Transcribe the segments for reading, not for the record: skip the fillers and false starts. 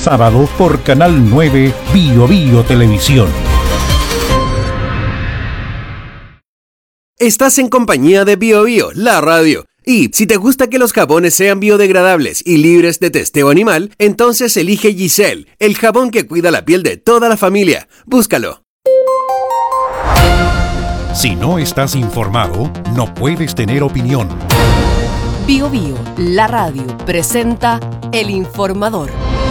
sábado por Canal 9 Bio Bio Televisión. Estás en compañía de Bio Bio, la radio. Y si te gusta que los jabones sean biodegradables y libres de testeo animal, entonces elige Giselle, el jabón que cuida la piel de toda la familia. Búscalo. Si no estás informado, no puedes tener opinión. Bio Bio, la radio, presenta El Informador.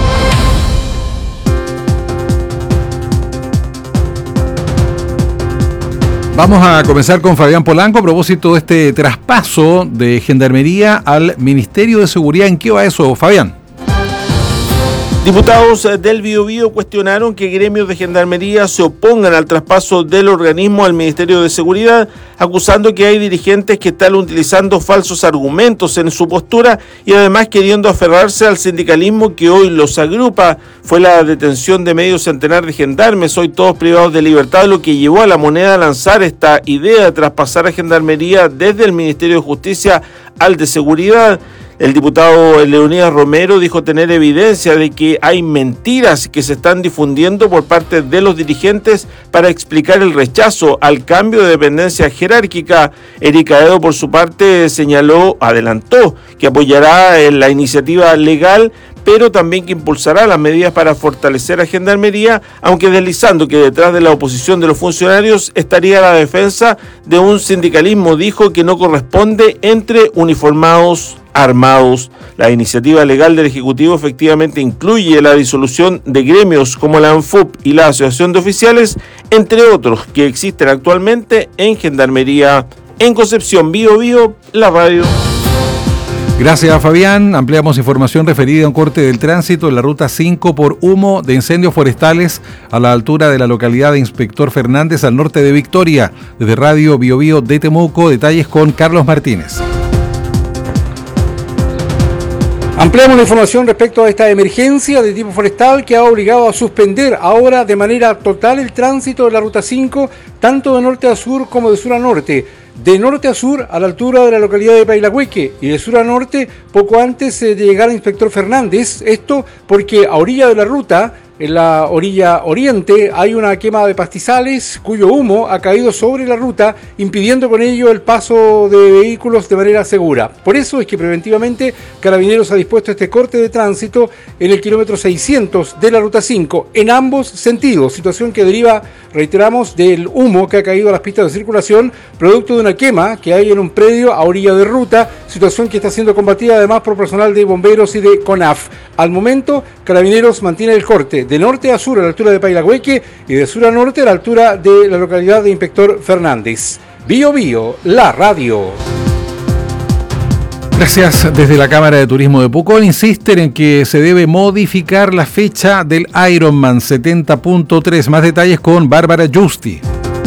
Vamos a comenzar con Fabián Polanco a propósito de este traspaso de Gendarmería al Ministerio de Seguridad. ¿En qué va eso, Fabián? Diputados del Biobío cuestionaron que gremios de Gendarmería se opongan al traspaso del organismo al Ministerio de Seguridad, acusando que hay dirigentes que están utilizando falsos argumentos en su postura y además queriendo aferrarse al sindicalismo que hoy los agrupa. Fue la detención de medio centenar de gendarmes, hoy todos privados de libertad, lo que llevó a La Moneda a lanzar esta idea de traspasar a Gendarmería desde el Ministerio de Justicia al de Seguridad. El diputado Leonidas Romero dijo tener evidencia de que hay mentiras que se están difundiendo por parte de los dirigentes para explicar el rechazo al cambio de dependencia jerárquica. Erika Edo, por su parte, adelantó que apoyará la iniciativa legal, pero también que impulsará las medidas para fortalecer a Gendarmería, aunque deslizando que detrás de la oposición de los funcionarios estaría la defensa de un sindicalismo, dijo, que no corresponde entre uniformados armados. La iniciativa legal del Ejecutivo efectivamente incluye la disolución de gremios como la ANFUP y la Asociación de Oficiales, entre otros que existen actualmente en Gendarmería. En Concepción, Bio Bio, la radio. Gracias, Fabián. Ampliamos información referida a un corte del tránsito en la ruta 5 por humo de incendios forestales a la altura de la localidad de Inspector Fernández, al norte de Victoria. Desde Radio Bio Bio de Temuco, detalles con Carlos Martínez. Ampliamos la información respecto a esta emergencia de tipo forestal que ha obligado a suspender ahora de manera total el tránsito de la ruta 5, tanto de norte a sur como de sur a norte. De norte a sur a la altura de la localidad de Pailahueque y de sur a norte poco antes de llegar a Inspector Fernández. Esto porque a orilla de la ruta, en la orilla oriente, hay una quema de pastizales cuyo humo ha caído sobre la ruta, impidiendo con ello el paso de vehículos de manera segura. Por eso es que preventivamente Carabineros ha dispuesto este corte de tránsito en el kilómetro 600 de la ruta 5, en ambos sentidos, situación que deriva, reiteramos, del humo que ha caído a las pistas de circulación, producto de una quema que hay en un predio a orilla de ruta, situación que está siendo combatida además por personal de bomberos y de CONAF. Al momento, Carabineros mantiene el corte de norte a sur a la altura de Pailahueque y de sur a norte a la altura de la localidad de Inspector Fernández. Bio Bio, la radio. Gracias. Desde la Cámara de Turismo de Pucón insisten en que se debe modificar la fecha del Ironman 70.3. Más detalles con Bárbara Justi.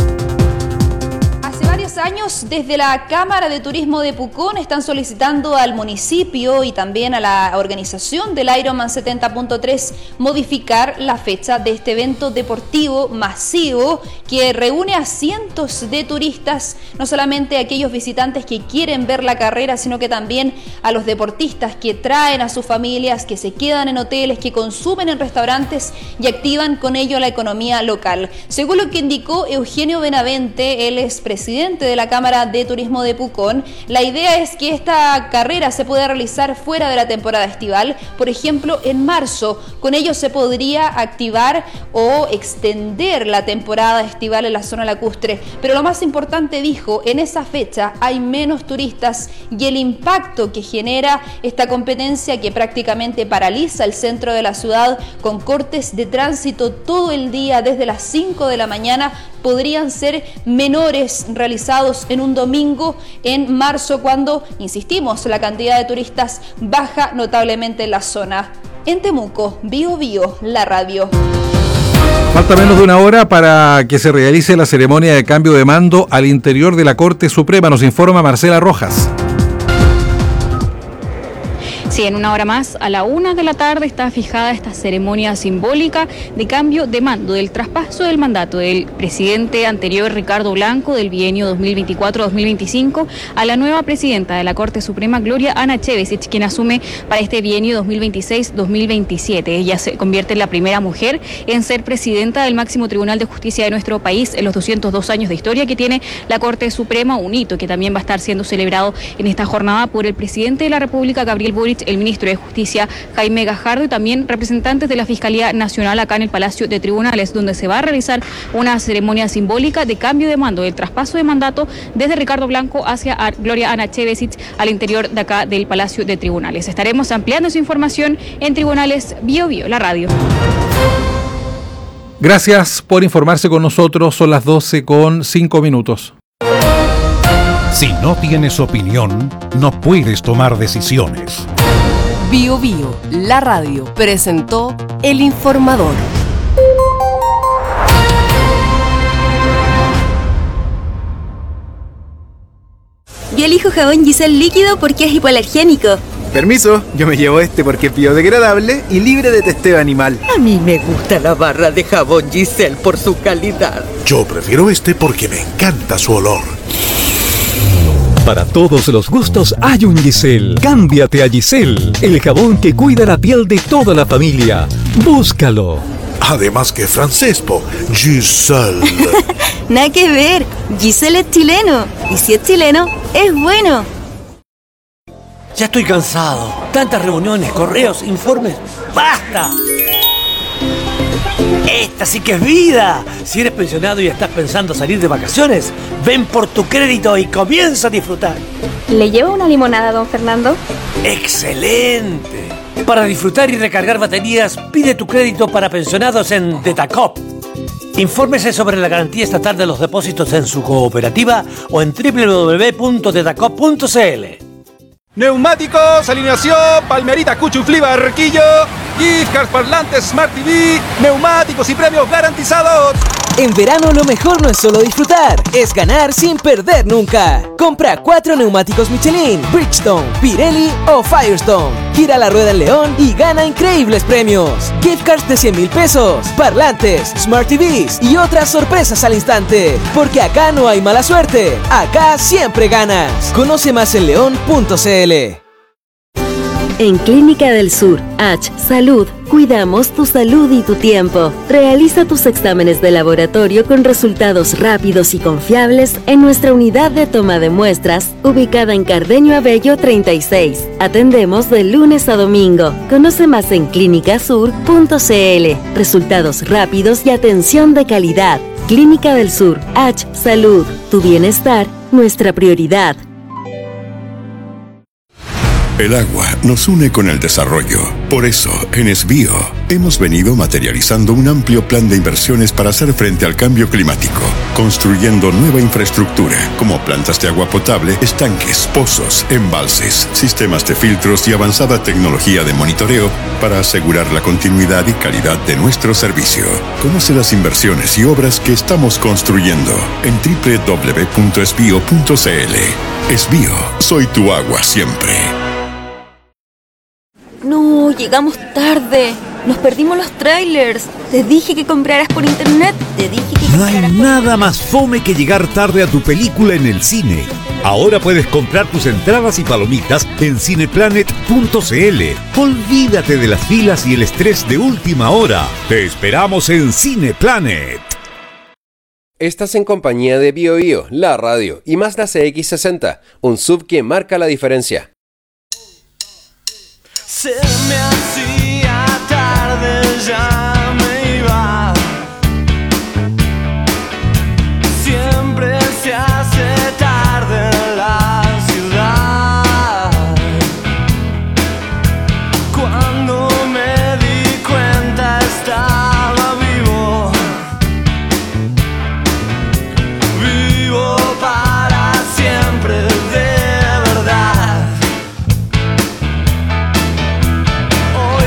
Desde la Cámara de Turismo de Pucón están solicitando al municipio y también a la organización del Ironman 70.3 modificar la fecha de este evento deportivo masivo que reúne a cientos de turistas, no solamente a aquellos visitantes que quieren ver la carrera, sino que también a los deportistas que traen a sus familias, que se quedan en hoteles, que consumen en restaurantes y activan con ello la economía local. Según lo que indicó Eugenio Benavente, él es presidente de la Cámara de Turismo de Pucón, la idea es que esta carrera se pueda realizar fuera de la temporada estival, por ejemplo en marzo. Con ello se podría activar o extender la temporada estival en la zona lacustre, pero lo más importante, dijo, en esa fecha hay menos turistas y el impacto que genera esta competencia que prácticamente paraliza el centro de la ciudad con cortes de tránsito todo el día desde las 5 de la mañana podrían ser menores realizados en un domingo en marzo, cuando, insistimos, la cantidad de turistas baja notablemente en la zona. En Temuco, Bio Bio, la radio. Falta menos de una hora para que se realice la ceremonia de cambio de mando al interior de la Corte Suprema, nos informa Marcela Rojas. Sí, en una hora más, a la 1 de la tarde, está fijada esta ceremonia simbólica de cambio de mando, del traspaso del mandato del presidente anterior, Ricardo Blanco, del bienio 2024-2025, a la nueva presidenta de la Corte Suprema, Gloria Ana Chevesic, quien asume para este bienio 2026-2027. Ella se convierte en la primera mujer en ser presidenta del máximo tribunal de justicia de nuestro país en los 202 años de historia que tiene la Corte Suprema, un hito que también va a estar siendo celebrado en esta jornada por el presidente de la República, Gabriel Boric, el ministro de Justicia, Jaime Gajardo, y también representantes de la Fiscalía Nacional acá en el Palacio de Tribunales, donde se va a realizar una ceremonia simbólica de cambio de mando, del traspaso de mandato desde Ricardo Blanco hacia Gloria Ana Chevesic al interior de acá del Palacio de Tribunales. Estaremos ampliando esa información en Tribunales Bio Bio, la radio. Gracias por informarse con nosotros. Son las 12:05. Si no tienes opinión, no puedes tomar decisiones. Bio Bio, la radio, presentó El Informador. Yo elijo jabón Giselle líquido porque es hipoalergénico. Permiso, yo me llevo este porque es biodegradable y libre de testeo animal. A mí me gusta la barra de jabón Giselle por su calidad. Yo prefiero este porque me encanta su olor. Para todos los gustos hay un Giselle. Cámbiate a Giselle, el jabón que cuida la piel de toda la familia. Búscalo. Además que francés, Giselle. Nada que ver, Giselle es chileno. Y si es chileno, es bueno. Ya estoy cansado. Tantas reuniones, correos, informes. ¡Basta! Esta sí que es vida. Si eres pensionado y estás pensando salir de vacaciones, ven por tu crédito y comienza a disfrutar. ¿Le llevo una limonada, don Fernando? ¡Excelente! Para disfrutar y recargar baterías, pide tu crédito para pensionados en Detacop. Infórmese sobre la garantía estatal de los depósitos en su cooperativa o en www.detacop.cl. Neumáticos, alineación, Palmerita, Cuchuflí, Barquillo, gift cards, parlantes, Smart TV, neumáticos y premios garantizados. En verano lo mejor no es solo disfrutar, es ganar sin perder nunca. Compra 4 neumáticos Michelin, Bridgestone, Pirelli o Firestone. Gira la rueda en León y gana increíbles premios. Gift cards de 100,000 pesos, parlantes, Smart TVs y otras sorpresas al instante. Porque acá no hay mala suerte, acá siempre ganas. Conoce más en león.cl. En Clínica del Sur, H Salud, cuidamos tu salud y tu tiempo. Realiza tus exámenes de laboratorio con resultados rápidos y confiables en nuestra unidad de toma de muestras, ubicada en Cardeño Abello 36. Atendemos de lunes a domingo. Conoce más en clinicasur.cl. Resultados rápidos y atención de calidad. Clínica del Sur, H Salud, tu bienestar, nuestra prioridad. El agua nos une con el desarrollo. Por eso, en Esbio, hemos venido materializando un amplio plan de inversiones para hacer frente al cambio climático, construyendo nueva infraestructura, como plantas de agua potable, estanques, pozos, embalses, sistemas de filtros y avanzada tecnología de monitoreo para asegurar la continuidad y calidad de nuestro servicio. Conoce las inversiones y obras que estamos construyendo en www.esbio.cl. Esbio, soy tu agua siempre. No, llegamos tarde. Nos perdimos los trailers. Te dije que compraras por internet. No hay nada más fome que llegar tarde a tu película en el cine. Ahora puedes comprar tus entradas y palomitas en cineplanet.cl. Olvídate de las filas y el estrés de última hora. Te esperamos en Cineplanet. Estás en compañía de Bio Bio, la radio, y Mazda CX-60, un SUV que marca la diferencia. Se me hacía tarde, ya me iba. Siempre se hace tarde en la ciudad. Cuando me di cuenta estaba vivo. Vivo para siempre, de verdad. Hoy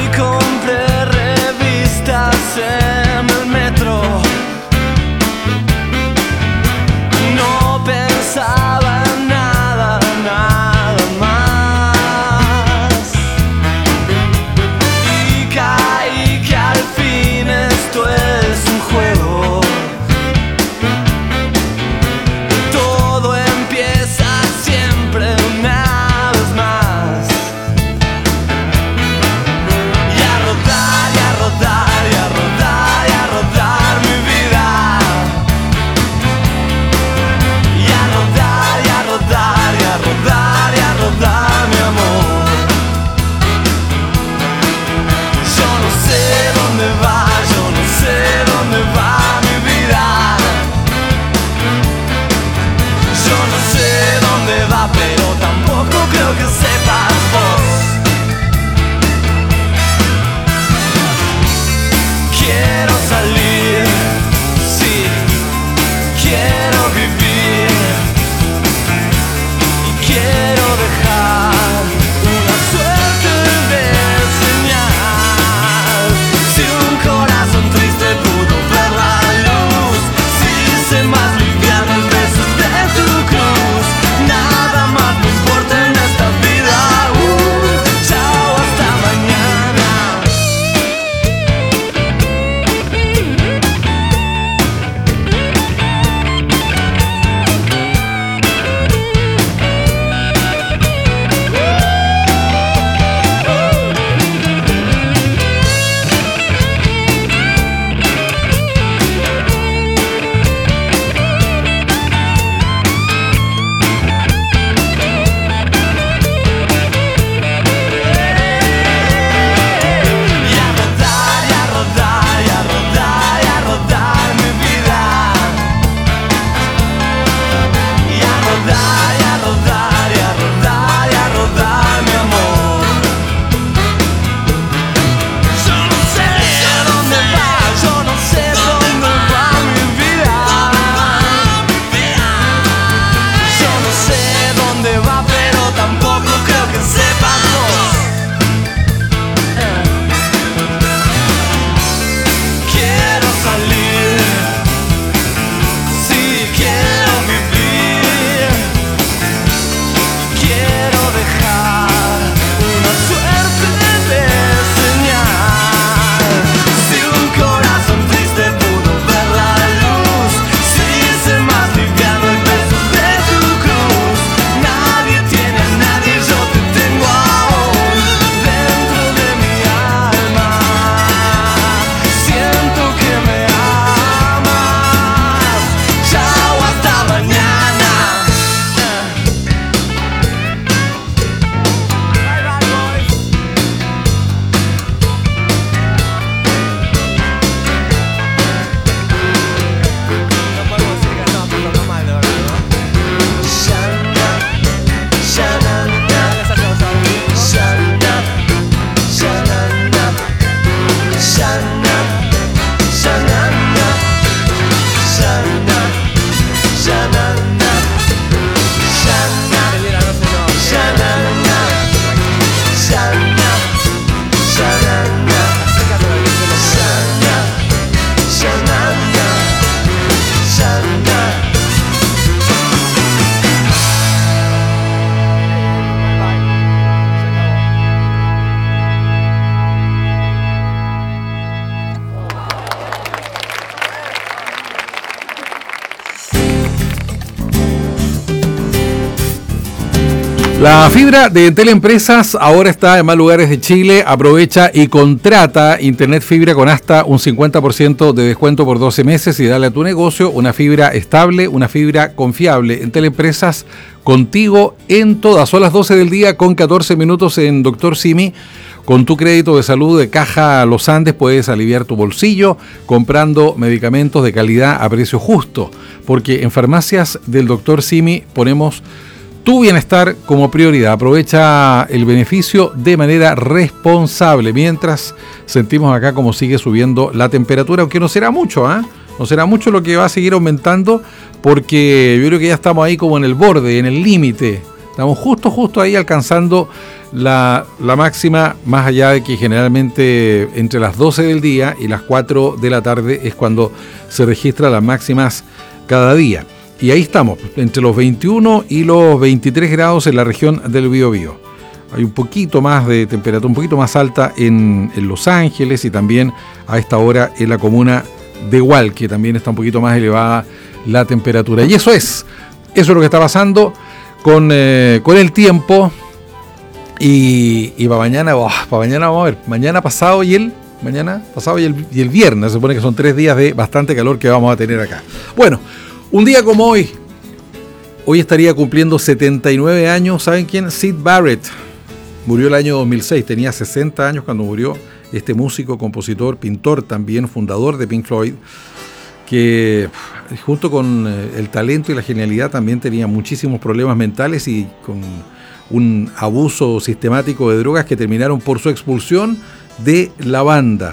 La fibra de Teleempresas ahora está en más lugares de Chile. Aprovecha y contrata Internet Fibra con hasta un 50% de descuento por 12 meses y dale a tu negocio una fibra estable, una fibra confiable. En Teleempresas, contigo en todas. Son las 12 del día con 14 minutos en Dr. Simi. Con tu crédito de salud de Caja Los Andes puedes aliviar tu bolsillo comprando medicamentos de calidad a precio justo. Porque en Farmacias del Dr. Simi ponemos tu bienestar como prioridad. Aprovecha el beneficio de manera responsable. Mientras sentimos acá como sigue subiendo la temperatura, aunque no será mucho, no será mucho lo que va a seguir aumentando, porque yo creo que ya estamos ahí como en el borde, en el límite. Estamos justo ahí alcanzando la máxima, más allá de que generalmente entre las 12 del día y las 4 de la tarde es cuando se registran las máximas cada día. Y ahí estamos, entre los 21 y los 23 grados en la región del Biobío. Hay un poquito más de temperatura, un poquito más alta en Los Ángeles y también a esta hora en la comuna de Hualque, también está un poquito más elevada la temperatura. Y eso es lo que está pasando con el tiempo. Y para mañana vamos a ver, mañana pasado y el viernes, se supone que son 3 días de bastante calor que vamos a tener acá. Bueno, un día como hoy estaría cumpliendo 79 años, ¿saben quién? Syd Barrett. Murió el año 2006, tenía 60 años cuando murió este músico, compositor, pintor, también fundador de Pink Floyd, que junto con el talento y la genialidad también tenía muchísimos problemas mentales y con un abuso sistemático de drogas que terminaron por su expulsión de la banda.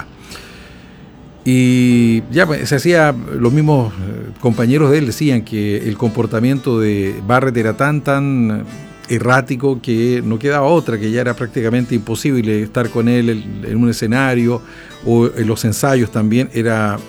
Y ya se hacía, los mismos compañeros de él decían que el comportamiento de Barrett era tan errático que no quedaba otra, que ya era prácticamente imposible estar con él en un escenario o en los ensayos también, era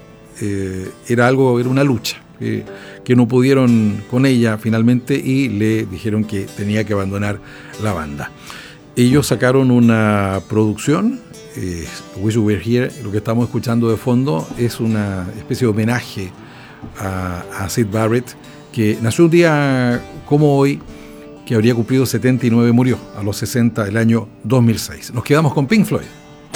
una lucha, que no pudieron con ella finalmente y le dijeron que tenía que abandonar la banda. Ellos sacaron una producción, Wish You Were Here. Lo que estamos escuchando de fondo es una especie de homenaje a Syd Barrett, que nació un día como hoy, que habría cumplido 79, murió a los 60 el año 2006. Nos quedamos con Pink Floyd.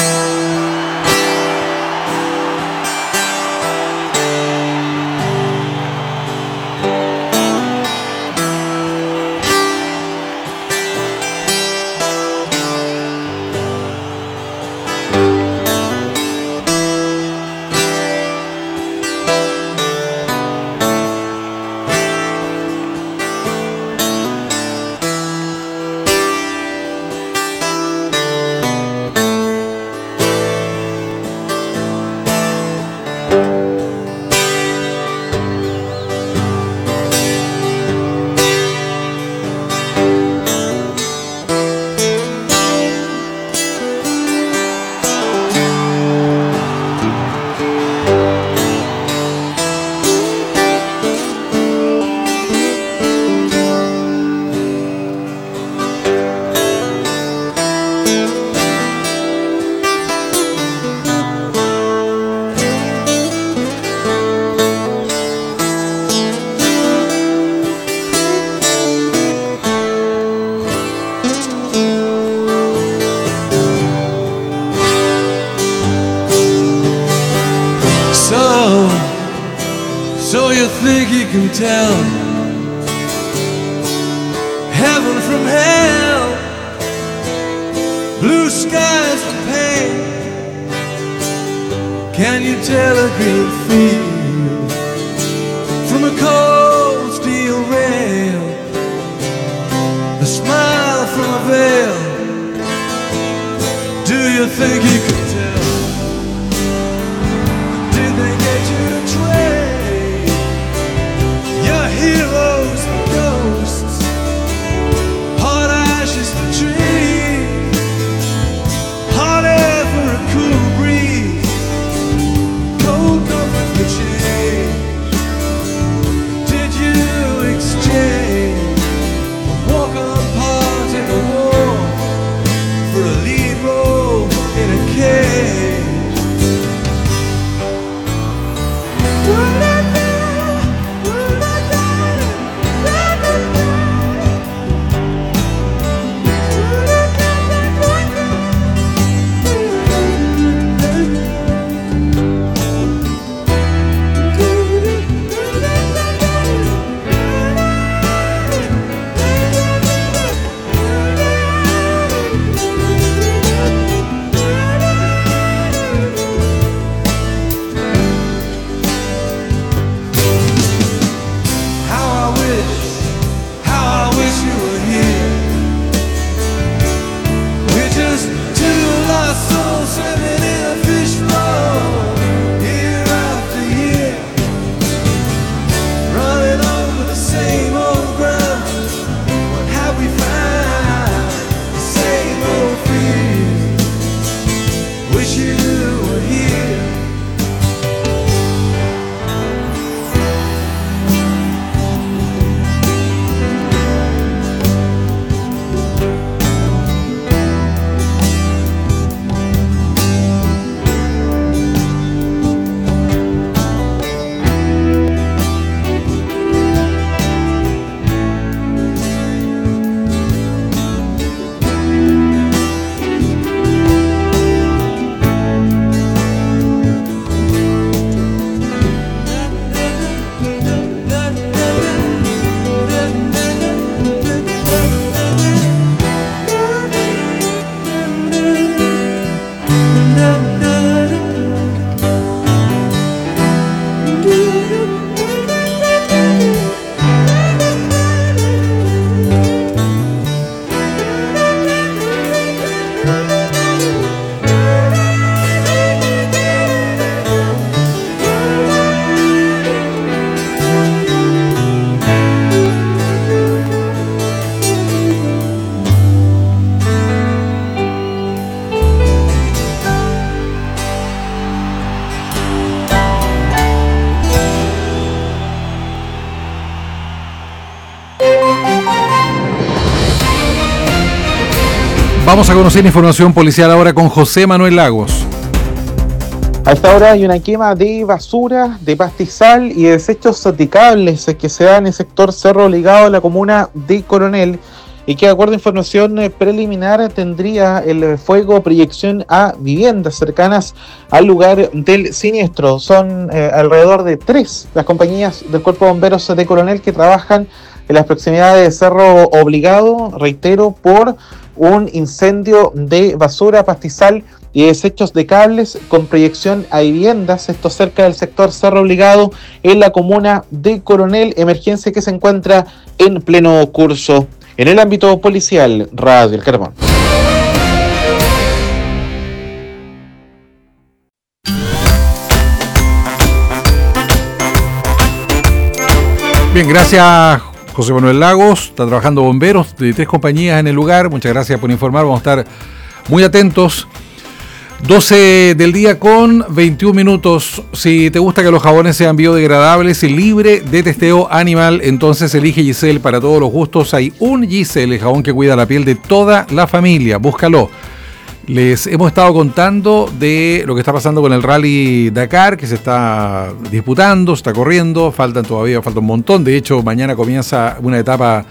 So you think you can tell heaven from hell, blue skies from pain? Can you tell a green field from a cold steel rail, a smile from a veil? Do you think you can tell? Did they get you to trade your heroes for ghosts, hot ashes for trees, hot air for a cool breeze, cold comfort for change? Did you exchange a walk-on part in a war for a lead role in a Vamos a conocer información policial ahora con José Manuel Lagos. A esta hora hay una quema de basura, de pastizal y de desechos de cables que se da en el sector Cerro Obligado de la comuna de Coronel y que, de acuerdo a información preliminar, tendría el fuego proyección a viviendas cercanas al lugar del siniestro. Son alrededor de 3 las compañías del Cuerpo de Bomberos de Coronel que trabajan en las proximidades de Cerro Obligado, reitero, por un incendio de basura, pastizal y desechos de cables con proyección a viviendas, esto cerca del sector Cerro Obligado en la comuna de Coronel, emergencia que se encuentra en pleno curso. En el ámbito policial, Radio El Carbón. Bien, gracias José Manuel Lagos. Está trabajando bomberos de 3 compañías en el lugar. Muchas gracias por informar, vamos a estar muy atentos. 12 del día con 21 minutos. Si te gusta que los jabones sean biodegradables y libre de testeo animal, entonces elige Giselle para todos los gustos. Hay un Giselle, el jabón que cuida la piel de toda la familia. Búscalo. Les hemos estado contando de lo que está pasando con el Rally Dakar, que se está disputando, se está corriendo, falta un montón. De hecho, mañana comienza una etapa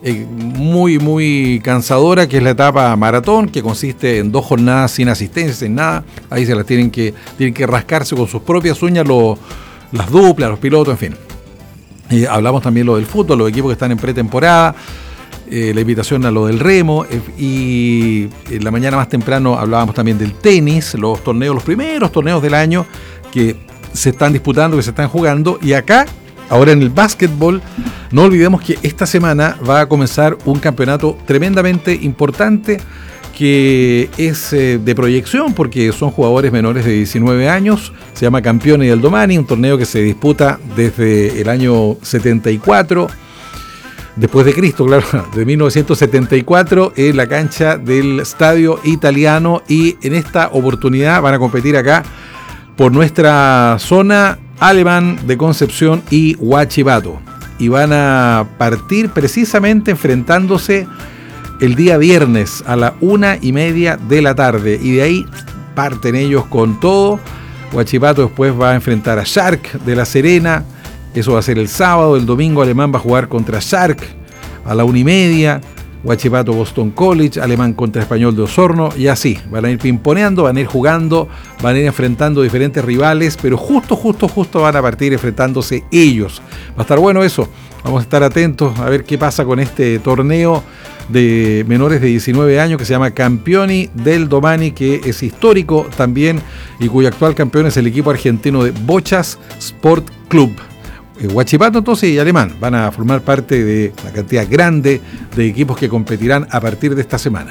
muy cansadora, que es la etapa maratón, que consiste en 2 jornadas sin asistencia, sin nada. Ahí se las tienen que rascarse con sus propias uñas las duplas, los pilotos, en fin. Hablamos también lo del fútbol, los equipos que están en pretemporada, la invitación a lo del remo, y en la mañana más temprano hablábamos también del tenis, los primeros torneos del año que se están disputando, que se están jugando, y acá, ahora en el básquetbol, no olvidemos que esta semana va a comenzar un campeonato tremendamente importante que es de proyección porque son jugadores menores de 19 años, se llama Campioni del Domani, un torneo que se disputa desde el año 74, después de Cristo, claro, de 1974, en la cancha del Estadio Italiano, y en esta oportunidad van a competir acá por nuestra zona Alemán de Concepción y Huachipato, y van a partir precisamente enfrentándose el día viernes a la 1:30 de la tarde, y de ahí parten ellos con todo. Huachipato después va a enfrentar a Shark de La Serena, eso va a ser el sábado. El domingo Alemán va a jugar contra Shark a la 1:30, Huachipato Boston College, Alemán contra Español de Osorno, y así, van a ir pimponeando, van a ir jugando, van a ir enfrentando diferentes rivales, pero justo van a partir enfrentándose ellos. Va a estar bueno eso, vamos a estar atentos a ver qué pasa con este torneo de menores de 19 años que se llama Campioni del Domani, que es histórico también y cuyo actual campeón es el equipo argentino de Bochas Sport Club. Huachipato entonces y Alemán van a formar parte de una cantidad grande de equipos que competirán a partir de esta semana.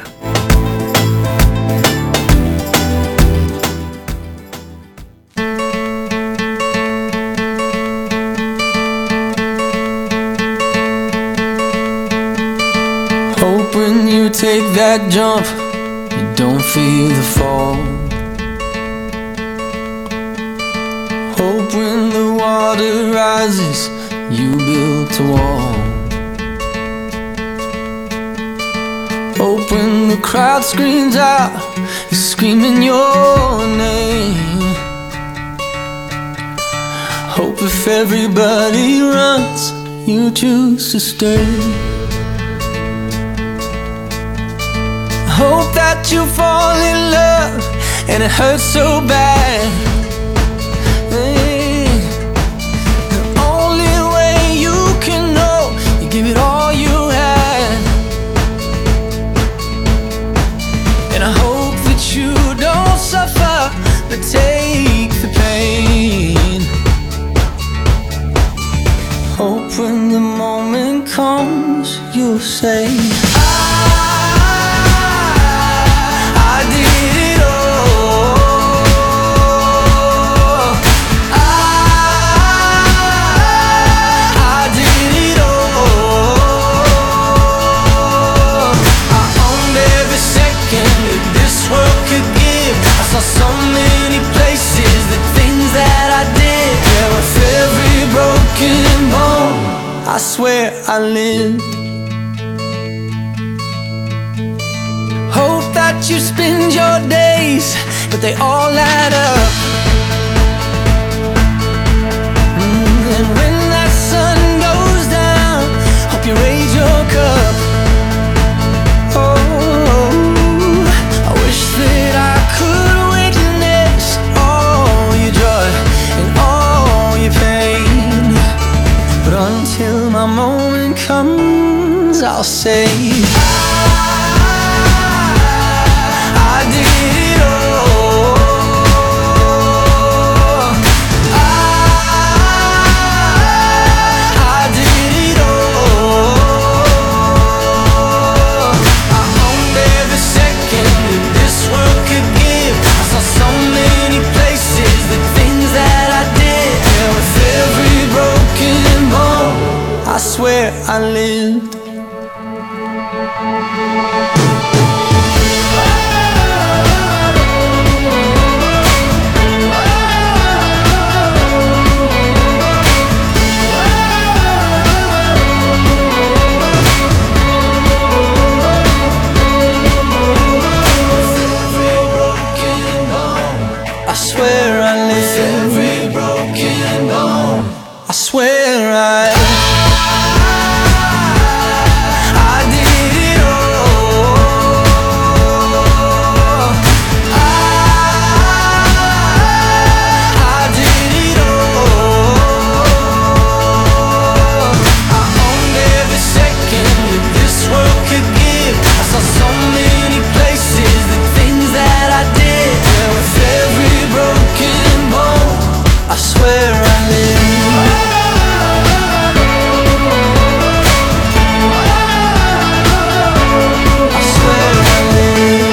Hope when you take that jump, you don't feel the fall. Hope when the water rises, you build a wall. Hope when the crowd screams out, you're screaming your name. Hope if everybody runs, you choose to stay. Hope that you fall in love and it hurts so bad. The only way you can know, you give it all you had. And I hope that you don't suffer, but take the pain. Hope when the moment comes, you'll say, so many places, the things that I did, yeah, with every broken bone, I swear I lived. Hope that watch you spend your days, but they all add up. And when that sun goes down, hope you raise your cup. Oh, I wish that I could witness all your joy and all your pain, but until my moment comes, I'll say I did it all. I did it all. I owned every second that this world could give. I saw so many places, the things that I did. Yeah, with every broken bone, I swear I lived. I swear I live. Every broken bone, I swear I did it all. I did it all. I owned every second that this world could give. I saw so many places, the things that I did. Yeah, with every broken bone, I swear I live. I swear I live.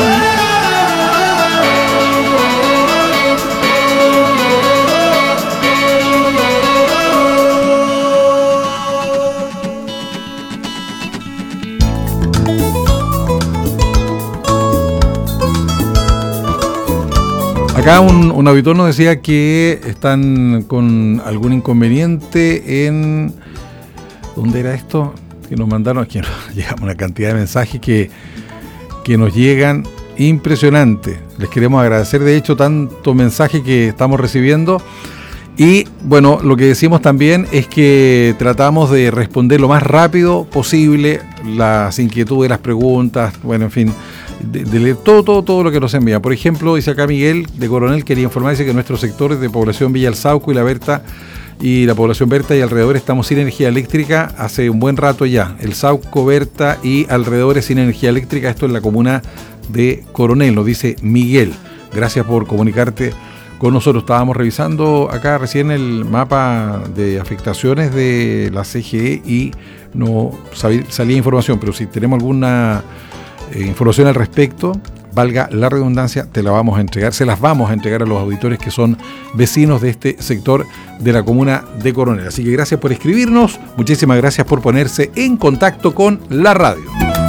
Acá un auditor nos decía que están con algún inconveniente en... ¿Dónde era esto? Que nos mandaron, aquí nos llega una cantidad de mensajes que nos llegan impresionante. Les queremos agradecer, de hecho, tanto mensaje que estamos recibiendo. Y bueno, lo que decimos también es que tratamos de responder lo más rápido posible las inquietudes, las preguntas, bueno, en fin, de leer todo lo que nos envían. Por ejemplo, dice acá Miguel de Coronel, quería informarse que en nuestros sectores de población Villa El Sauco y la Berta y la población Berta y alrededor estamos sin energía eléctrica hace un buen rato ya. El Sauco, Berta y alrededores sin energía eléctrica, esto en la comuna de Coronel, nos dice Miguel. Gracias por comunicarte con nosotros. Estábamos revisando acá recién el mapa de afectaciones de la CGE y no salía información, pero si tenemos alguna información al respecto, valga la redundancia, te la vamos a entregar, se las vamos a entregar a los auditores que son vecinos de este sector de la comuna de Coronel. Así que gracias por escribirnos, muchísimas gracias por ponerse en contacto con la radio.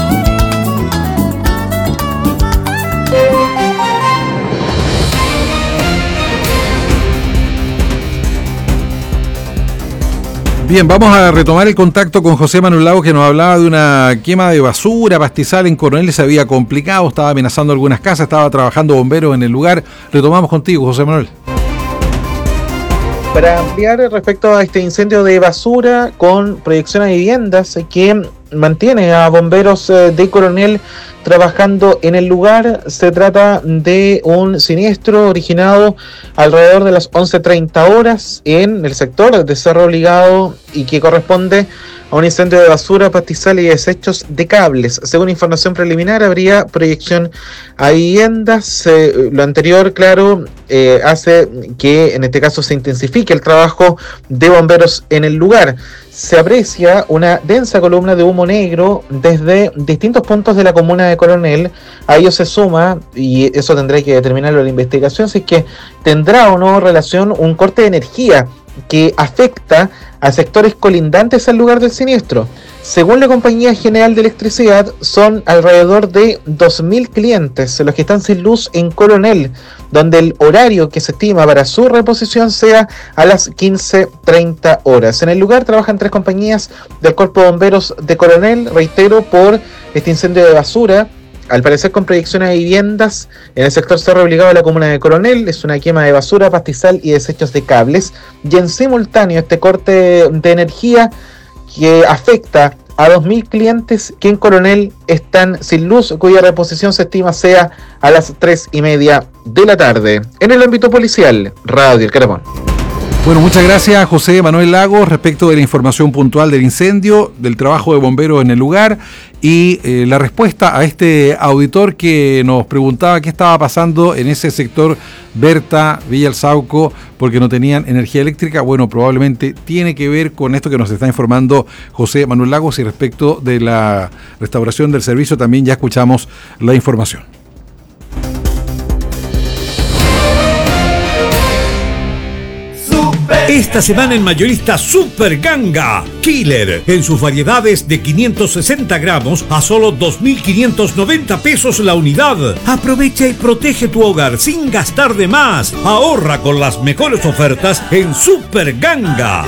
Bien, vamos a retomar el contacto con José Manuel Lagos, que nos hablaba de una quema de basura, pastizal en Coronel. Se había complicado, estaba amenazando algunas casas, estaba trabajando bomberos en el lugar. Retomamos contigo, José Manuel. Para ampliar respecto a este incendio de basura con proyección a viviendas que mantiene a bomberos de Coronel trabajando en el lugar, se trata de un siniestro originado alrededor de las 11:30 horas en el sector de Cerro Obligado y que corresponde a un incendio de basura, pastizal y desechos de cables. Según información preliminar, habría proyección a viviendas. Lo anterior, claro, hace que en este caso se intensifique el trabajo de bomberos en el lugar. Se aprecia una densa columna de humo negro desde distintos puntos de la comuna de Coronel. A ello se suma, y eso tendrá que determinarlo la investigación, si es que tendrá o no relación un corte de energía que afecta a sectores colindantes al lugar del siniestro. Según la Compañía General de Electricidad, son alrededor de 2.000 clientes los que están sin luz en Coronel, donde el horario que se estima para su reposición sea a las 15:30 horas. En el lugar trabajan 3 compañías del Cuerpo de Bomberos de Coronel, reitero, por este incendio de basura. al parecer con proyecciones de viviendas en el sector Cerro Obligado de la comuna de Coronel. Es una quema de basura, pastizal y desechos de cables, y en simultáneo este corte de energía que afecta a 2.000 clientes que en Coronel están sin luz, cuya reposición se estima sea a las 3:30 de la tarde. En el ámbito policial, Radio El Carapón. Bueno, muchas gracias José Manuel Lagos respecto de la información puntual del incendio, del trabajo de bomberos en el lugar y la respuesta a este auditor que nos preguntaba qué estaba pasando en ese sector Berta, Villa El Sauco, porque no tenían energía eléctrica. Bueno, probablemente tiene que ver con esto que nos está informando José Manuel Lagos, y respecto de la restauración del servicio también ya escuchamos la información. Esta semana en mayorista Super Ganga Killer en sus variedades de 560 gramos a solo 2.590 pesos la unidad. Aprovecha y protege tu hogar sin gastar de más. Ahorra con las mejores ofertas en Super Ganga.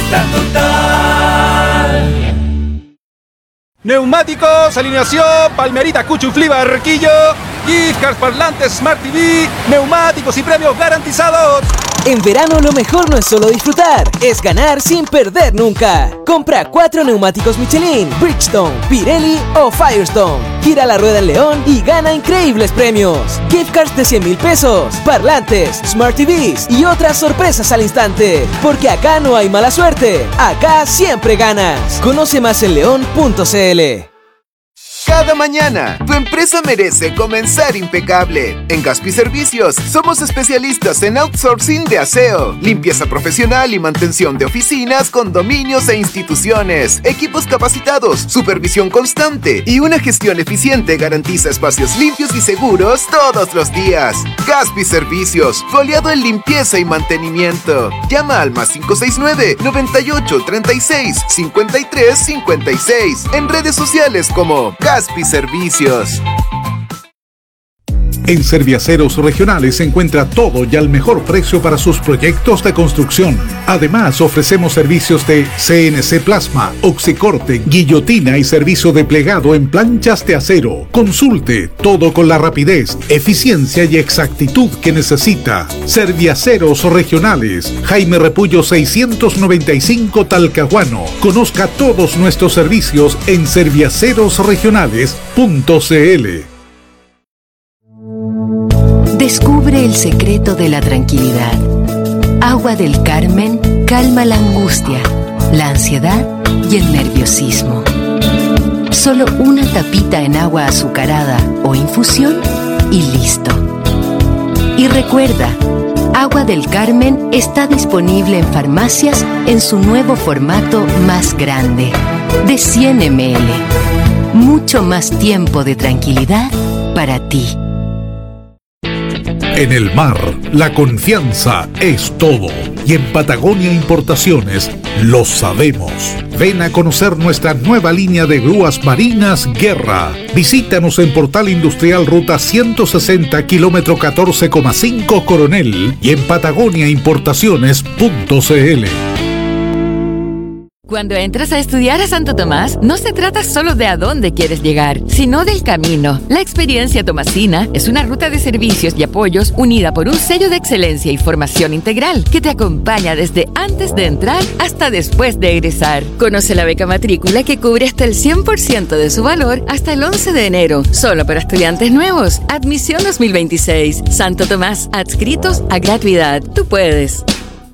Neumáticos, alineación, Palmerita, Cuchuflí, Barquillo, gift cards, parlantes, Smart TV, neumáticos y premios garantizados. En verano lo mejor no es solo disfrutar, es ganar sin perder nunca. Compra 4 neumáticos Michelin, Bridgestone, Pirelli o Firestone. Gira la rueda en León y gana increíbles premios. Gift cards de 100,000 pesos, parlantes, Smart TVs y otras sorpresas al instante. Porque acá no hay mala suerte, acá siempre ganas. Conoce más en león.cl. Cada mañana, tu empresa merece comenzar impecable. En Gaspi Servicios, somos especialistas en outsourcing de aseo, limpieza profesional y mantención de oficinas, condominios e instituciones. Equipos capacitados, supervisión constante y una gestión eficiente garantiza espacios limpios y seguros todos los días. Gaspi Servicios, tu aliado en limpieza y mantenimiento. Llama al +569 98 36 53 56. En redes sociales como Gaspi Servicios. En Serviaceros Regionales se encuentra todo y al mejor precio para sus proyectos de construcción. Además, ofrecemos servicios de CNC Plasma, Oxicorte, guillotina y servicio de plegado en planchas de acero. Consulte todo con la rapidez, eficiencia y exactitud que necesita. Serviaceros Regionales, Jaime Repullo 695 Talcahuano. Conozca todos nuestros servicios en serviacerosregionales.cl. Descubre el secreto de la tranquilidad. Agua del Carmen calma la angustia, la ansiedad y el nerviosismo. Solo una tapita en agua azucarada o infusión y listo. Y recuerda, Agua del Carmen está disponible en farmacias en su nuevo formato más grande, de 100 ml. Mucho más tiempo de tranquilidad para ti. En el mar, la confianza es todo. Y en Patagonia Importaciones lo sabemos. Ven a conocer nuestra nueva línea de grúas marinas Guerra. Visítanos en Portal Industrial Ruta 160, kilómetro 14,5 Coronel y en patagoniaimportaciones.cl. Cuando entras a estudiar a Santo Tomás, no se trata solo de a dónde quieres llegar, sino del camino. La experiencia tomasina es una ruta de servicios y apoyos unida por un sello de excelencia y formación integral que te acompaña desde antes de entrar hasta después de egresar. Conoce la beca matrícula que cubre hasta el 100% de su valor hasta el 11 de enero, solo para estudiantes nuevos. Admisión 2026. Santo Tomás, adscritos a gratuidad. Tú puedes.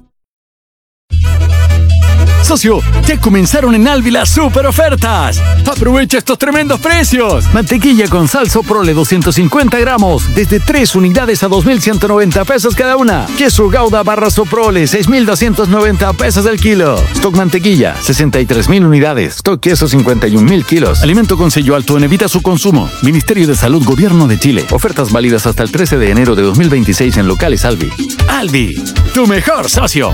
Socio, ya comenzaron en Alvi las super ofertas. Aprovecha estos tremendos precios. Mantequilla con sal Soprole 250 gramos, desde 3 unidades a 2.190 pesos cada una. Queso Gouda barra Soprole, 6.290 pesos el kilo. Stock mantequilla, 63.000 unidades. Stock queso, 51.000 kilos. Alimento con sello alto en evita su consumo. Ministerio de Salud, Gobierno de Chile. Ofertas válidas hasta el 13 de enero de 2026 en locales Alvi. Alvi, tu mejor socio.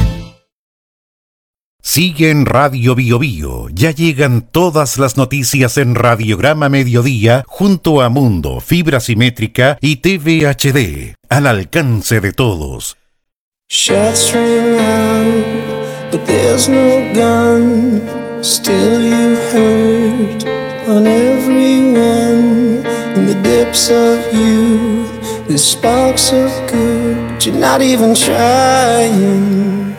Sigue en Radio Bio Bio. Ya llegan todas las noticias en Radiograma Mediodía junto a Mundo, Fibra Simétrica y TV HD. Al alcance de todos. Shots ring out, but there's no gun. Still you hurt on everyone. dips of you, the sparks of good, but you're not even trying.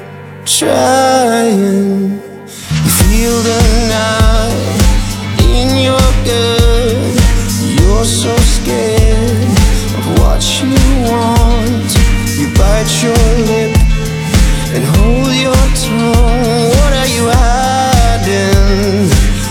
You feel the night in your gut. You're so scared of what you want. You bite your lip and hold your tongue. What are you hiding?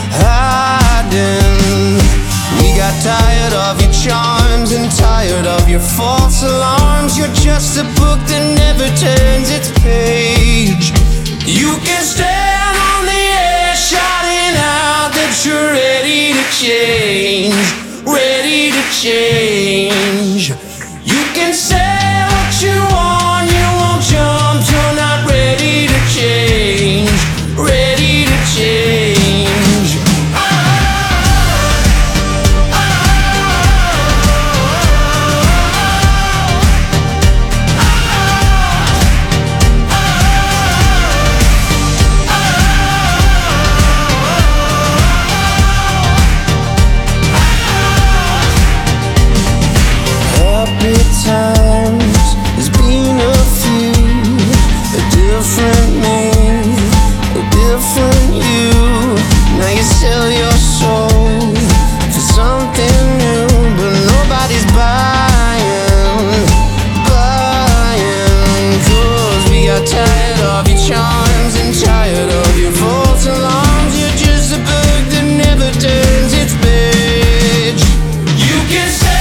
We got tired of your charms and tired of your false alarms. You're just a book that never turns its page. You can stand on the edge, shouting out that you're ready to change, ready to change. You can say what you want, you won't jump, you're not ready to change, ready to change. Times, there's been a few, a different me, a different you. Now you sell your soul for something new, but nobody's buying. Cause we got tired of your charms and tired of your false alarms. You're just a book that never turns its page. You can say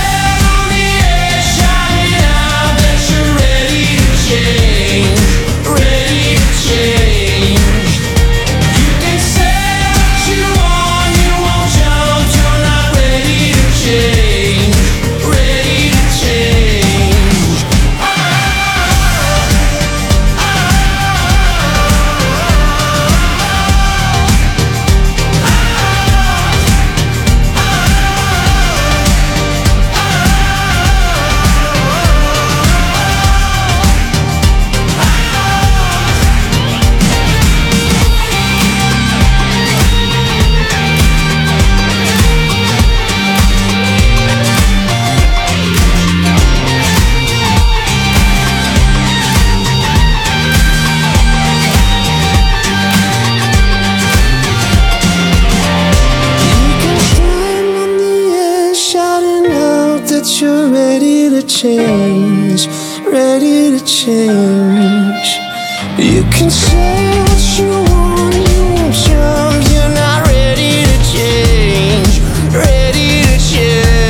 you're ready to change, ready to change. You can say what you want, you won't jump, you're not ready to change, ready to change.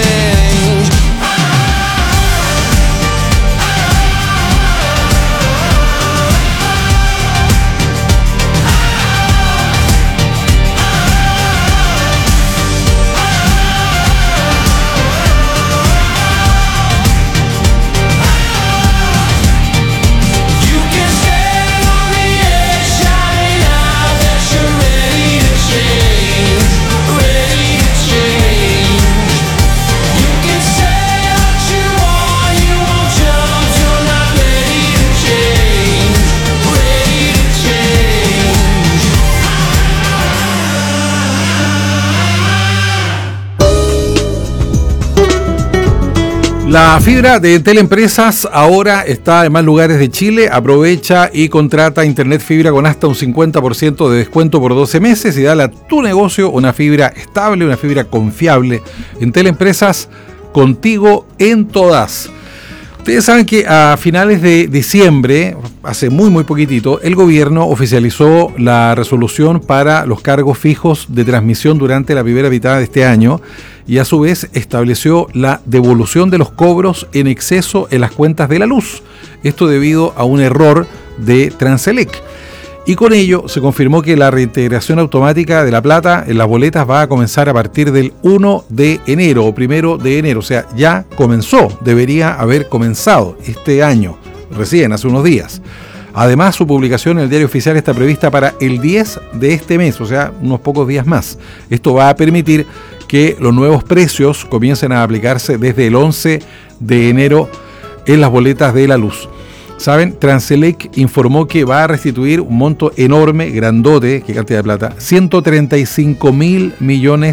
La fibra de Teleempresas ahora está en más lugares de Chile. Aprovecha y contrata internet fibra con hasta un 50% de descuento por 12 meses y dale a tu negocio una fibra estable, una fibra confiable. En Teleempresas, contigo en todas. Ustedes saben que a finales de diciembre, hace muy poquitito, el gobierno oficializó la resolución para los cargos fijos de transmisión durante la primera mitad de este año y a su vez estableció la devolución de los cobros en exceso en las cuentas de la luz. Esto debido a un error de Transelec. Y con ello se confirmó que la reintegración automática de la plata en las boletas va a comenzar a partir del 1 de enero o 1 de enero. O sea, ya comenzó, debería haber comenzado este año, recién, hace unos días. Además, su publicación en el Diario Oficial está prevista para el 10 de este mes, o sea, unos pocos días más. Esto va a permitir que los nuevos precios comiencen a aplicarse desde el 11 de enero en las boletas de la luz. ¿Saben? Transelec informó que va a restituir un monto enorme, grandote, qué cantidad de plata, 135.000 millones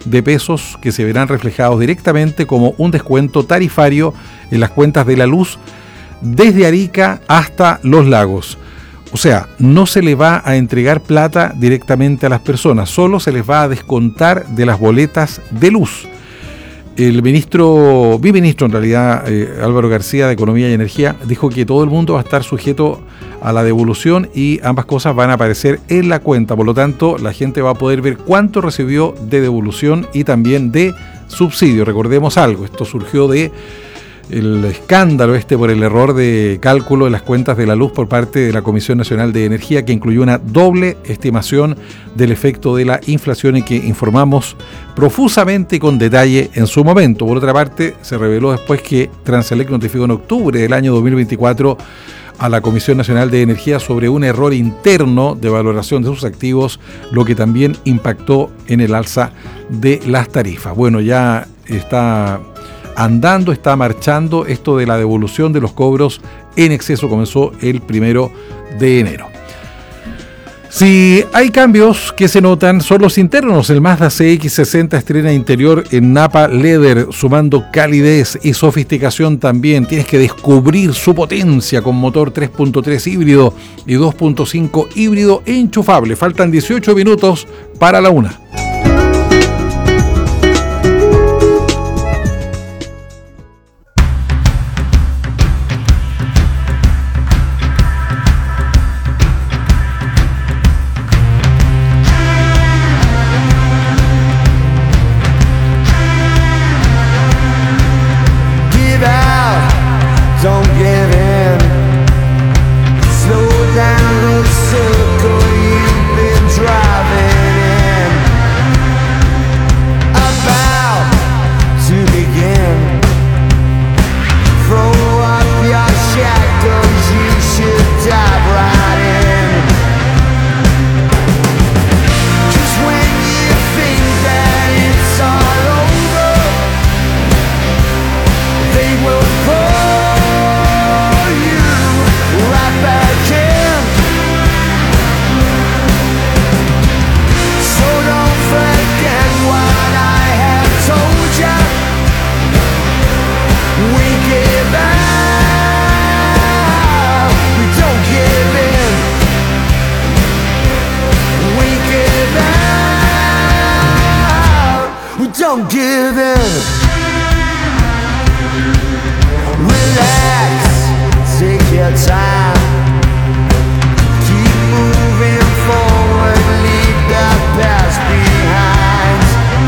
de pesos que se verán reflejados directamente como un descuento tarifario en las cuentas de la luz desde Arica hasta Los Lagos. O sea, no se le va a entregar plata directamente a las personas, solo se les va a descontar de las boletas de luz. El biministro en realidad, Álvaro García, de Economía y Energía, dijo que todo el mundo va a estar sujeto a la devolución y ambas cosas van a aparecer en la cuenta. Por lo tanto, la gente va a poder ver cuánto recibió de devolución y también de subsidio. Recordemos algo, esto surgió de el escándalo por el error de cálculo de las cuentas de la luz por parte de la Comisión Nacional de Energía, que incluyó una doble estimación del efecto de la inflación y que informamos profusamente y con detalle en su momento. Por otra parte, se reveló después que Transelec notificó en octubre del año 2024 a la Comisión Nacional de Energía sobre un error interno de valoración de sus activos, lo que también impactó en el alza de las tarifas. Bueno, ya está andando, está marchando esto de la devolución de los cobros en exceso. Comenzó el 1 de enero. Si hay cambios que se notan, son los internos. El Mazda CX-60 estrena interior en Napa Leather, sumando calidez y sofisticación también. Tienes que descubrir su potencia con motor 3.3 híbrido y 2.5 híbrido enchufable. Faltan 18 minutos para la 1. Don't give in. Relax, take your time. Keep moving forward, leave the past behind.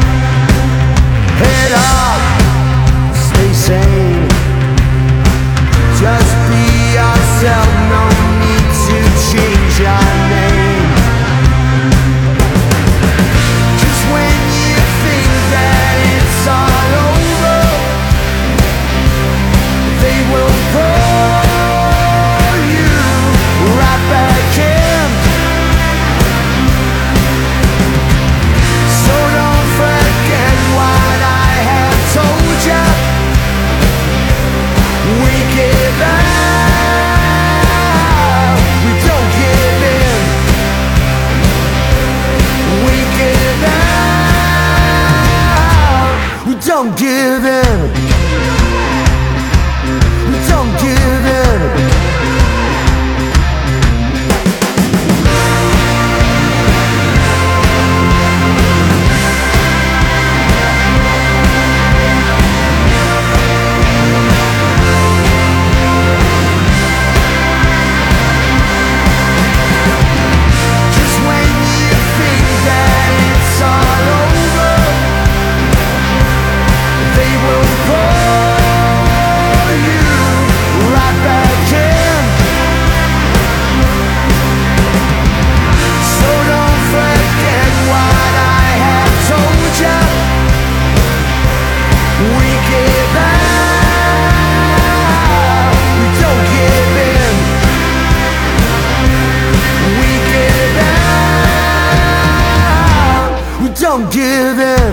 Head up, stay sane. Just be yourself, no need to change your name. Just when you think that it's all over, they will pull you right back in. So don't forget what I have told you. We give out, we don't give in. We give out, we don't give in. We don't give in. Just when you think that it's all over, they will pull you right back in. So don't forget what I have told you. We give out, we don't give in. We give out, we don't give in.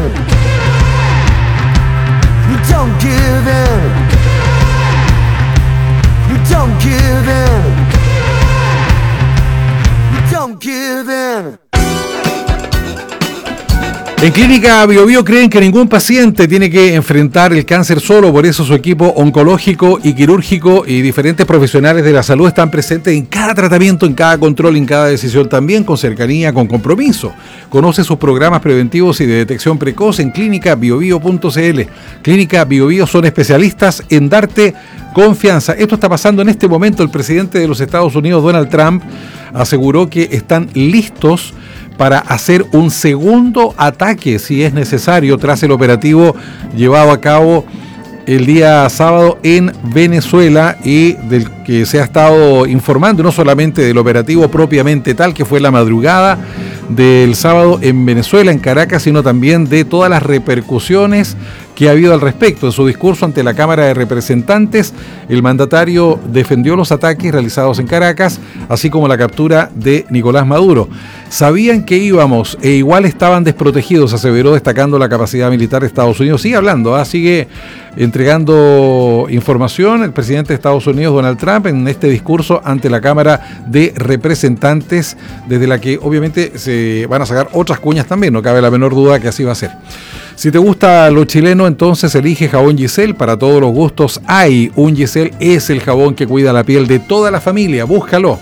We don't give in. We don't give in. We don't give in. En Clínica BioBio creen que ningún paciente tiene que enfrentar el cáncer solo, por eso su equipo oncológico y quirúrgico y diferentes profesionales de la salud están presentes en cada tratamiento, en cada control, en cada decisión, también con cercanía, con compromiso. Conoce sus programas preventivos y de detección precoz en clínicabiobio.cl. Clínica BioBio son especialistas en darte confianza. Esto está pasando en este momento. El presidente de los Estados Unidos, Donald Trump, aseguró que están listos para hacer un segundo ataque si es necesario tras el operativo llevado a cabo el día sábado en Venezuela y del que se ha estado informando, no solamente del operativo propiamente tal que fue la madrugada del sábado en Venezuela, en Caracas, sino también de todas las repercusiones que ha habido al respecto. En su discurso ante la Cámara de Representantes, el mandatario defendió los ataques realizados en Caracas, así como la captura de Nicolás Maduro. Sabían que íbamos e igual estaban desprotegidos, aseveró, destacando la capacidad militar de Estados Unidos. Sigue hablando, sigue entregando información el presidente de Estados Unidos, Donald Trump, en este discurso ante la Cámara de Representantes, desde la que obviamente se van a sacar otras cuñas también, no cabe la menor duda que así va a ser. Si te gusta lo chileno, entonces elige jabón Giselle. Para todos los gustos hay un Giselle, es el jabón que cuida la piel de toda la familia. Búscalo.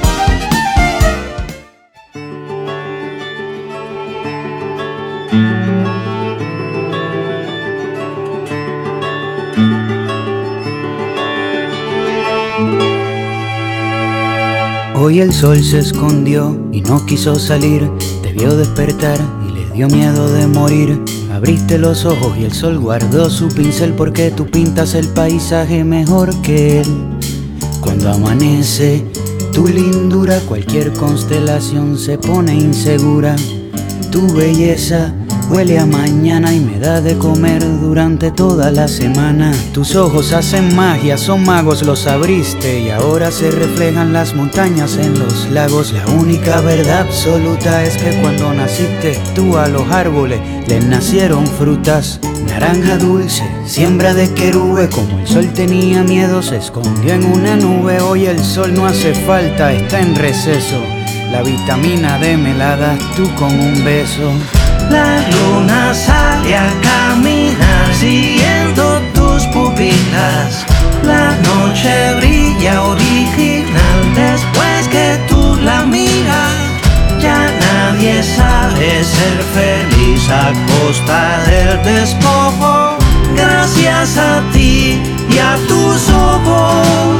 Hoy el sol se escondió y no quiso salir. Te vio despertar y le dio miedo de morir. Abriste los ojos y el sol guardó su pincel, porque tú pintas el paisaje mejor que él. Cuando amanece tu lindura, cualquier constelación se pone insegura. Tu belleza huele a mañana y me da de comer durante toda la semana. Tus ojos hacen magia, son magos, los abriste y ahora se reflejan las montañas en los lagos. La única verdad absoluta es que cuando naciste tú a los árboles les nacieron frutas. Naranja dulce, siembra de querube, como el sol tenía miedo se escondió en una nube. Hoy el sol no hace falta, está en receso. La vitamina D me la das tú con un beso. La luna sale a caminar siguiendo tus pupilas. La noche brilla original después que tú la miras. Ya nadie sabe ser feliz a costa del despojo. Gracias a ti y a tus ojos.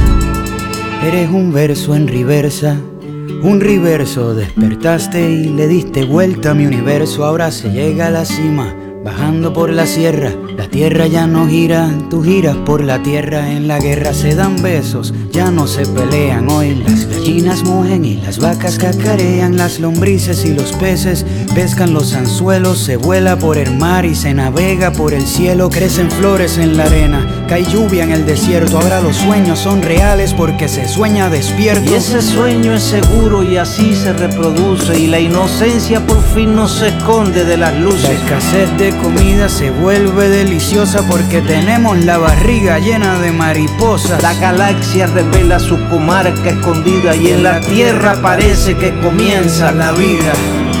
Eres un verso en reversa. Un reverso, despertaste y le diste vuelta a mi universo. Ahora se llega a la cima, bajando por la sierra. La tierra ya no gira, tú giras por la tierra. En la guerra se dan besos, ya no se pelean. Hoy las gallinas mugen y las vacas cacarean. Las lombrices y los peces pescan los anzuelos. Se vuela por el mar y se navega por el cielo. Crecen flores en la arena, cae lluvia en el desierto. Ahora los sueños son reales porque se sueña despierto. Y ese sueño es seguro y así se reproduce. Y la inocencia por fin no se esconde de las luces. La escasez de comida se vuelve deliciosa porque tenemos la barriga llena de mariposas. La galaxia revela su comarca escondida y en la tierra parece que comienza la vida.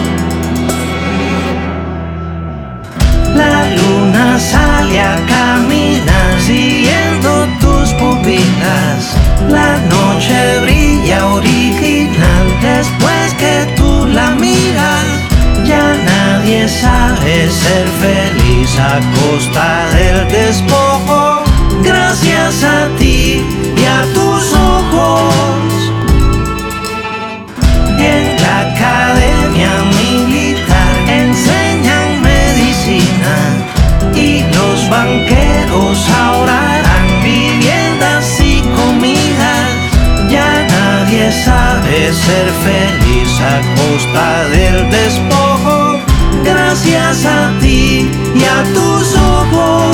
La luna sale a caminar siguiendo tus pupilas. La noche brilla original después que tú la miras. Ya nadie sabe ser feliz a costa del despojo. Gracias a ti y a tus ojos. En la academia militar enseñan medicina y los banqueros ahora harán viviendas y comidas. Ya nadie sabe ser feliz a costa del despojo. Gracias a ti y a tus ojos.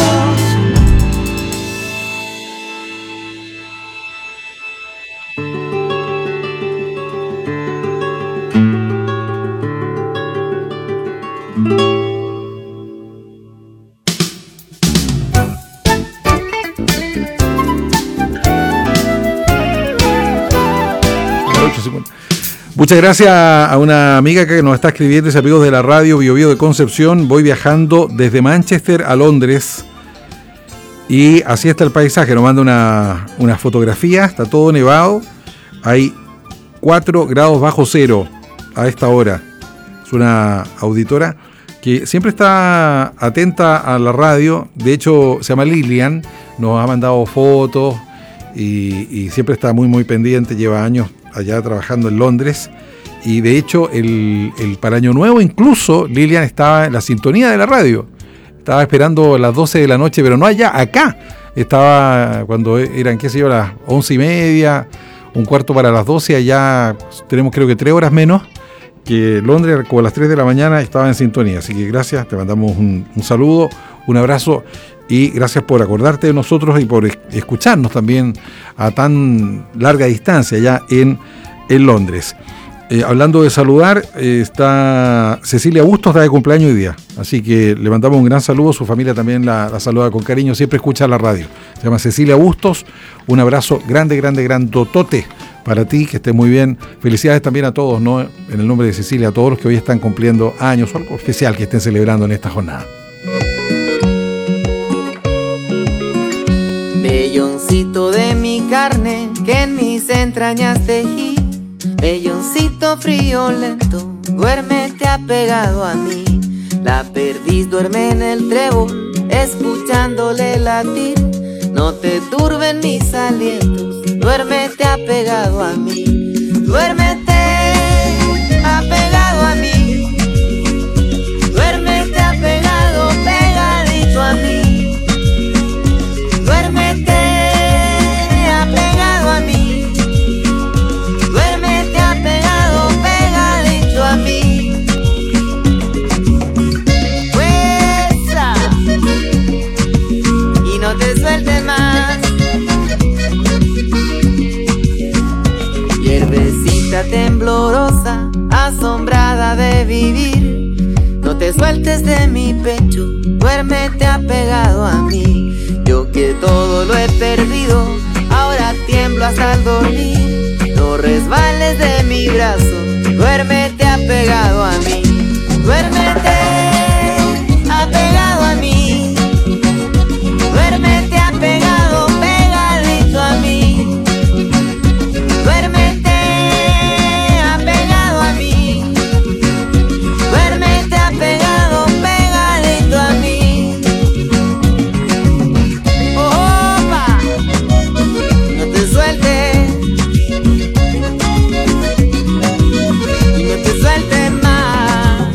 Muchas gracias a una amiga que nos está escribiendo, dice: amigos de la radio Bio Bio de Concepción, voy viajando desde Manchester a Londres y así está el paisaje. Nos manda una fotografía, está todo nevado, hay 4 grados bajo cero a esta hora. Es una auditora que siempre está atenta a la radio, de hecho se llama Lilian, nos ha mandado fotos y siempre está muy muy pendiente, lleva años allá trabajando en Londres, y de hecho para Año Nuevo incluso Lilian estaba en la sintonía de la radio, estaba esperando las 12 de la noche, pero no allá, acá estaba cuando eran, qué sé yo, las 11:30, un cuarto para las 12, allá tenemos creo que 3 horas menos que Londres, como a las 3 de la mañana estaba en sintonía, así que gracias, te mandamos un saludo, un abrazo y gracias por acordarte de nosotros y por escucharnos también a tan larga distancia allá en Londres. Hablando de saludar, está Cecilia Bustos, está de cumpleaños hoy día, así que le mandamos un gran saludo, su familia también la saluda con cariño, siempre escucha la radio. Se llama Cecilia Bustos, un abrazo grande, grandotote para ti, que estés muy bien. Felicidades también a todos, ¿no? En el nombre de Cecilia, a todos los que hoy están cumpliendo años o algo especial que estén celebrando en esta jornada. Velloncito de mi carne que en mis entrañas tejí, velloncito friolento, duérmete apegado a mí. La perdiz duerme en el trébol, escuchándole latir. No te turben mis alientos, duérmete apegado a mí. Duérmete apegado a mí. Duérmete apegado, pegadito a mí. Duérmete apegado a mí. Duérmete apegado, pegadito a mí. Fuerza y no te sueltes más. Hierbecita temblorosa, asombrada de vivir, no te sueltes de mi pecho, duérmete apegado a mí. Yo que todo lo he perdido, ahora tiemblo hasta el dormir. No resbales de mi brazo, duérmete apegado a mí. Duérmete apegado a mí. Duérmete apegado, pegadito a mí. Duérmete apegado a mí. Duérmete apegado, pegadito a mí. Opa, no te sueltes y no te sueltes más.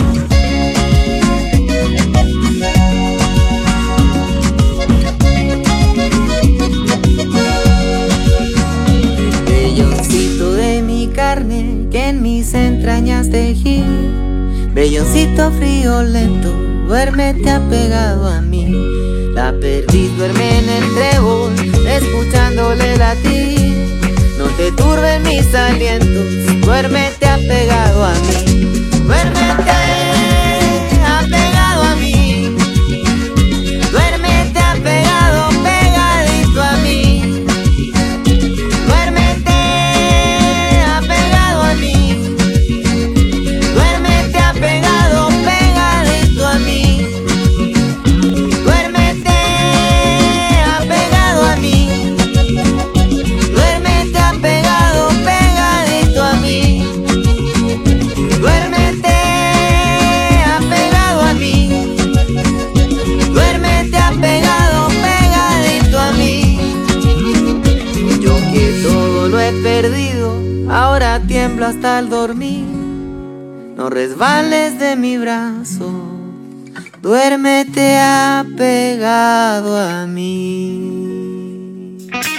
Velloncito de mi carne que en mis entrañas tejí, velloncito friolento, duérmete apegado a mí. La perdiz duerme en el trébol, escuchándole latir. No te turben mis alientos, duérmete apegado a mí. Duérmete apegado a mí. Duérmete apegado, pegadito a mí. Duérmete apegado a mí. Duérmete apegado, pegadito a mí. Duérmete apegado a mí. Duérmete apegado, pegadito a mí. Duérmete apegado a mí. Duérmete apegado, pegadito a mí. Yo que todo lo he perdido, ahora tiemblo hasta el dormir. No resbales de mi brazo, duérmete apegado a mí.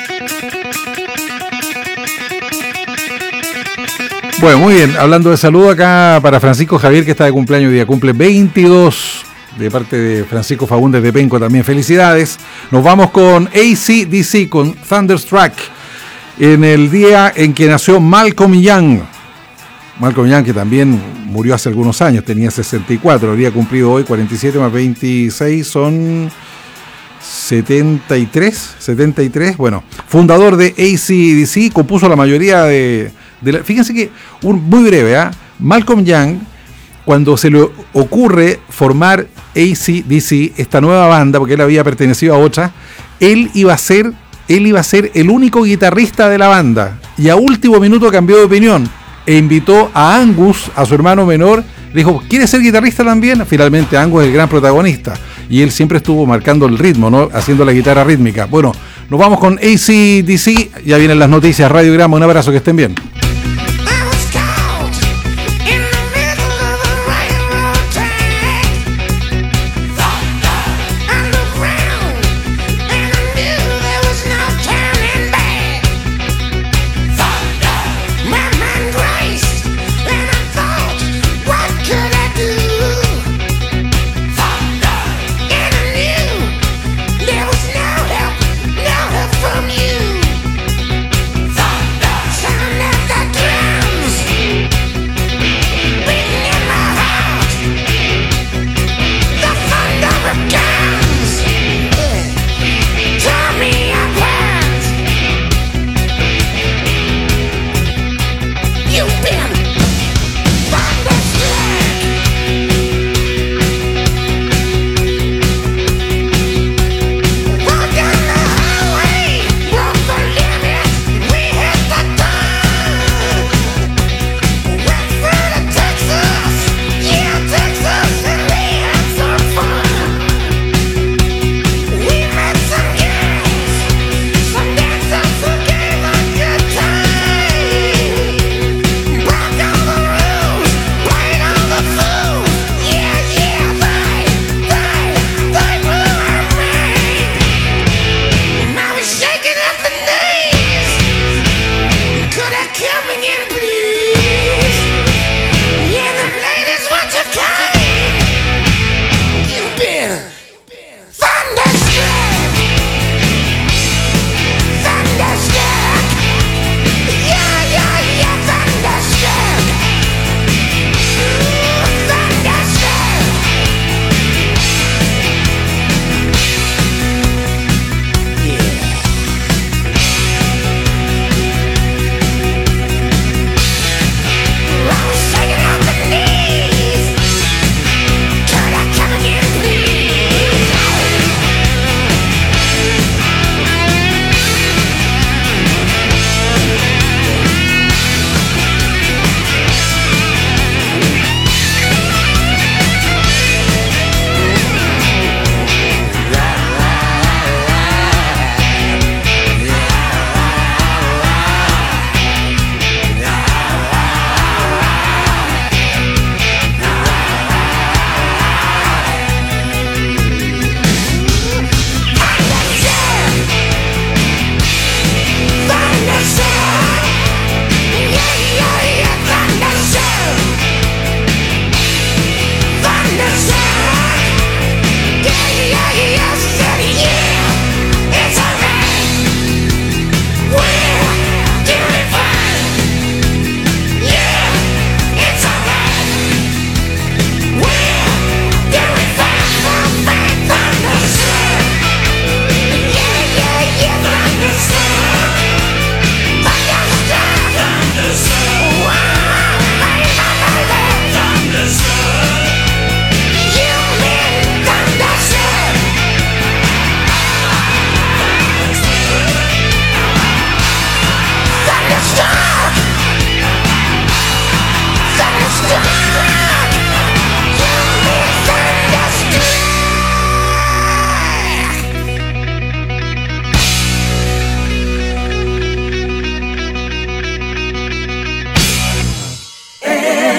Bueno, muy bien, hablando de salud acá para Francisco Javier, que está de cumpleaños hoy día, cumple 22, de parte de Francisco Faúndez de Penco también, felicidades. Nos vamos con AC/DC, con Thunderstruck, en el día en que nació Malcolm Young. Malcolm Young, que también murió hace algunos años, tenía 64, habría cumplido hoy 47 más 26, son 73, bueno, fundador de AC/DC, compuso la mayoría de Fíjense que, muy breve, Malcolm Young, cuando se le ocurre formar AC/DC, esta nueva banda, porque él había pertenecido a otra, él iba a ser el único guitarrista de la banda, y a último minuto cambió de opinión e invitó a Angus, a su hermano menor. Le dijo, ¿quieres ser guitarrista también? Finalmente Angus es el gran protagonista, y él siempre estuvo marcando el ritmo, ¿no? Haciendo la guitarra rítmica. Bueno, nos vamos con AC/DC, ya vienen las noticias, Radiograma, un abrazo, que estén bien.